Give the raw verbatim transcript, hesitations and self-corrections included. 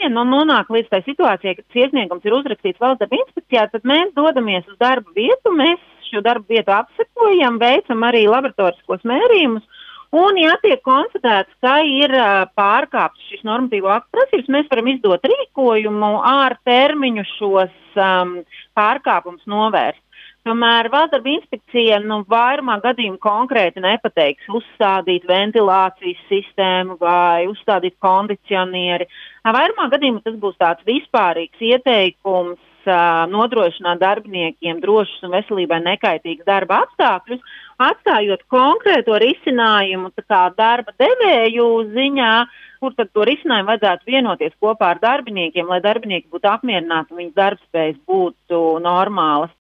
ja nu nonāk līdz tai situācijai, ka tas iesniegums ir uzrakstīts valsts darba inspekcijā, tad mēs dodamies uz darba vietu, mēs šo darba vietu apsekojam, veicam arī laboratoriskos mērījumus, un, ja tiek konstatēts, ka ir uh, pārkāpts šis normatīvo aktu prasības, mēs varam izdot rīkojumu ar termiņu šos um, pārkāpumus novērst. Tomēr valsts darba inspekcija nu, vairumā gadījumu konkrēti nepateiks uzstādīt ventilācijas sistēmu vai uzstādīt kondicionieri. Vairumā gadījumu tas būs tāds vispārīgs ieteikums uh, nodrošināt darbiniekiem drošus un veselībai nekaitīgus darba apstākļus, atstājot konkrēto risinājumu tā kā darba devēju ziņā, kur tad to risinājumu vajadzētu vienoties kopā ar darbiniekiem, lai darbinieki būtu apmierināti un viņas darbspējas būtu normālas.